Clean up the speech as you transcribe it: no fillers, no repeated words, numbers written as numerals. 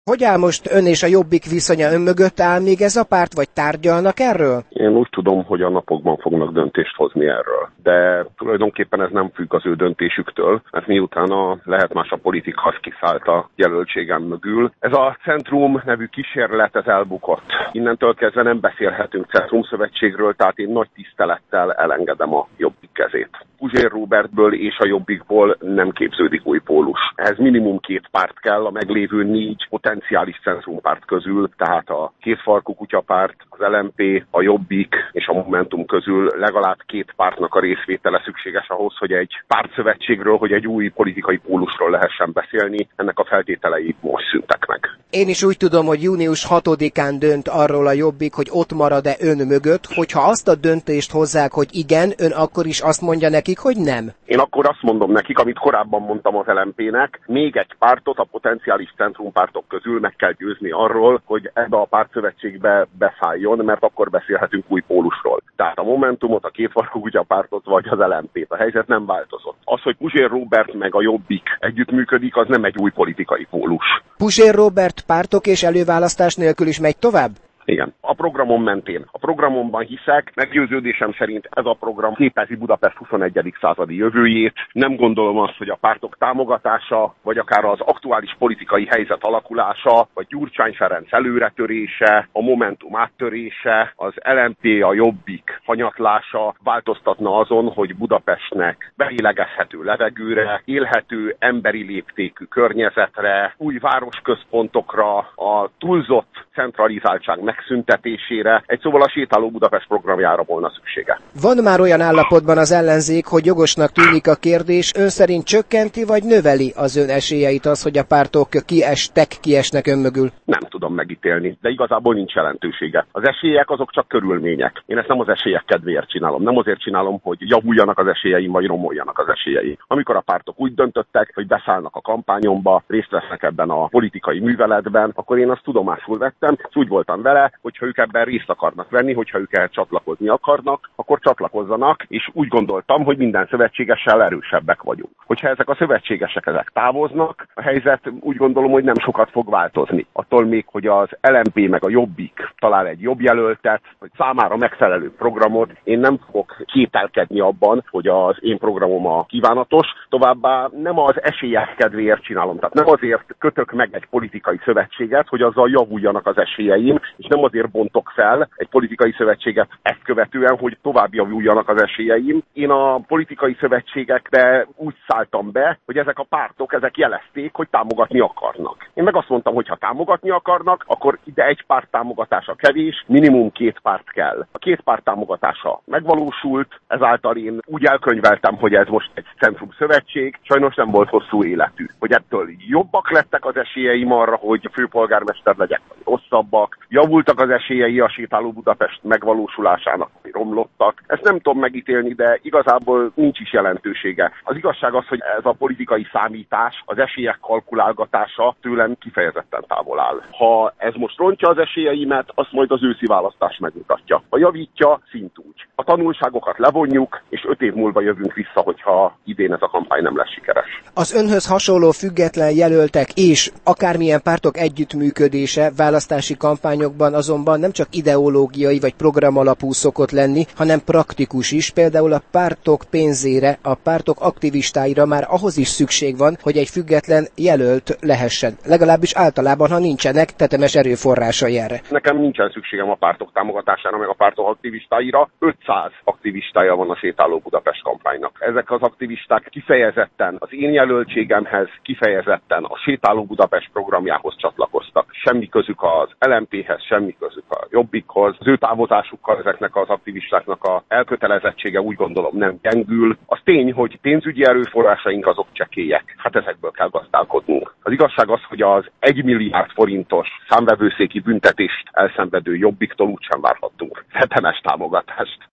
Hogy áll most ön és a Jobbik viszonya? Ön mögött áll még ez a párt, vagy tárgyalnak erről? Én úgy tudom, hogy a napokban fognak döntést hozni erről. De tulajdonképpen ez nem függ az ő döntésüktől, mert miután Lehet Más a politika, az kiszállt a jelöltségem mögül. Ez a Centrum nevű kísérlet, ez elbukott. Innentől kezdve nem beszélhetünk Centrumszövetségről, tehát én nagy tisztelettel elengedem a Jobbik kezét. Puzsér Róbertből és a Jobbikból nem képződik új pólus. Ehhez minimum 2 párt kell a meglévő 4 potenciális centrumpárt közül, tehát a Kétfarkú kutyapárt, az LMP, a Jobbik és a Momentum közül legalább 2 pártnak a részvétele szükséges ahhoz, hogy egy pártszövetségről, hogy egy új politikai pólusról lehessen beszélni. Ennek a feltételei most szűntek meg. Én is úgy tudom, hogy június 6-án dönt arról a Jobbik, hogy ott marad-e ön mögött, hogyha azt a döntést hozzák, hogy igen, ön akkor is azt mondja nekik, hogy nem. Én akkor azt mondom nekik, amit korábban mondtam az LMP-nek, még egy pártot a potenciális centrumpártok közül meg kell győzni arról, hogy ebbe a pártszövetségbe beszálljon, mert akkor beszélhetünk új pólusról. Tehát a Momentumot, a Kétfarkú kutyapártot vagy az LMP-t. A helyzet nem változott. Az, hogy Puzsér Róbert meg a Jobbik együttműködik, az nem egy új politikai pólus. Puzsér Róbert pártok és előválasztás nélkül is megy tovább? Igen. A programom mentén. A programomban hiszek, meggyőződésem szerint ez a program képezi Budapest 21. századi jövőjét. Nem gondolom azt, hogy a pártok támogatása, vagy akár az aktuális politikai helyzet alakulása, vagy Gyurcsány Ferenc előretörése, a Momentum áttörése, az LMP, a Jobbik hanyatlása változtatna azon, hogy Budapestnek belélegezhető levegőre, élhető emberi léptékű környezetre, új városközpontokra, a túlzott centralizáltság megszüntetésére, egy szóval a Sétáló Budapest programjára volna szüksége. Van már olyan állapotban az ellenzék, hogy jogosnak tűnik a kérdés, ön szerint csökkenti vagy növeli az ön esélyeit az, hogy a pártok kiesnek ön mögül? Nem tudom megítélni, de igazából nincs jelentősége. Az esélyek azok csak körülmények. Én ezt nem az esélyek kedvéért csinálom. Nem azért csinálom, hogy javuljanak az esélyeim, vagy romoljanak az esélyeim. Amikor a pártok úgy döntöttek, hogy beszállnak a kampányomba, részt vesznek ebben a politikai műveletben, akkor én azt tudomásul vettem, és úgy voltam vele, hogyha ők ebben részt akarnak venni, hogyha ők ehhez csatlakozni akarnak, akkor csatlakozzanak, és úgy gondoltam, hogy minden szövetségessel erősebbek vagyunk. Hogyha ezek a szövetségesek távoznak, a helyzet úgy gondolom, hogy nem sokat fog változni. Attól még, hogy az LMP meg a Jobbik talál egy jobb jelöltet, hogy számára megfelelő programot, én nem fogok kételkedni abban, hogy az én programom a kívánatos, továbbá nem az esélyek kedvéért csinálom. Tehát nem azért kötök meg egy politikai szövetséget, hogy azzal javuljanak az esélyeim, és nem azért bontok fel egy politikai szövetséget ezt követően, hogy tovább javuljanak az esélyeim. Én a politikai szövetségekbe úgy szálltam be, hogy ezek a pártok, ezek jelezték, hogy támogatni akarnak. Én meg azt mondtam, hogy ha támogatni akarnak, akkor ide egy párt támogatása kevés, minimum 2 párt kell. A 2 párt támogatása megvalósult, ezáltal én úgy elkönyveltem, hogy ez most egy centrum szövetség, sajnos nem volt hosszú életű. Hogy ettől jobbak lettek az esélyeim arra, hogy főpolgármester legyek, vagy rosszabbak, javultak az esélyei a Sétáló Budapest megvalósulásának, vagy romlottak. Ezt nem tudom megítélni, de igazából nincs is jelentősége. Az igazság az, hogy ez a politikai számítás, az esélyek kalkulálgatása tőlem kifejezetten távol áll. Ha ez most rontja az esélyeimet, azt majd az őszi választás megmutatja. Ha javítja, szintúgy. A tanulságokat levonjuk, és 5 év múlva jövünk vissza, hogyha idén ez a kampány nem lesz sikeres. Az önhöz hasonló független jelöltek és akármilyen pártok együttműködése választási kampányokban azonban nem csak ideológiai vagy programalapú szokott lenni, hanem praktikus is. Például a pártok pénzére, a pártok aktivistáira már ahhoz is szükség van, hogy egy független jelölt lehessen. Legalábbis általában, ha nincsenek tetemes erőforrásai erre. Nekem nincsen szükségem a pártok támogatására, meg a pártok aktivistáira. 500 aktivistája van a Sétáló Budapest kampánynak. Ezek az aktivisták kifejezetten az én jelöltségemhez, kifejezetten a Sétáló Budapest programjához csatlakoztak. Semmi közük az LMP-hez, semmi közük a Jobbikhoz. Az ő távozásukkal ezeknek az aktivistáknak a elkötelezettsége úgy gondolom nem gyengül. Az tény, hogy pénzügyi erőforrásaink azok csekélyek. Hát ezekből kell gazdálkodnunk. Az igazság az, hogy az 1 milliárd forintos számvevőszéki büntetést elszenvedő Jobbiktól úgysem várhattunk tetemes támogatást.